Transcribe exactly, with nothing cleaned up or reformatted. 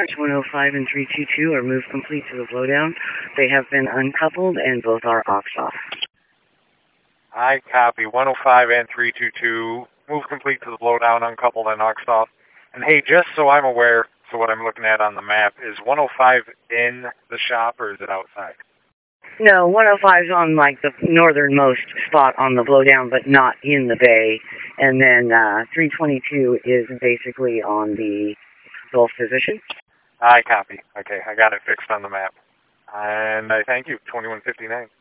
one oh five and three two two are moved complete to the blowdown. They have been uncoupled and both are aux off. I copy. one oh five and three two two. Move complete to the blowdown, uncoupled and aux off. And hey, just so I'm aware, so what I'm looking at on the map, is one oh five in the shop or is it outside? No, one oh five is on like the northernmost spot on the blowdown, but not in the bay. And then uh, three twenty-two is basically on the Gulf position. I copy. Okay, I got it fixed on the map. And I thank you. twenty-one fifty-nine.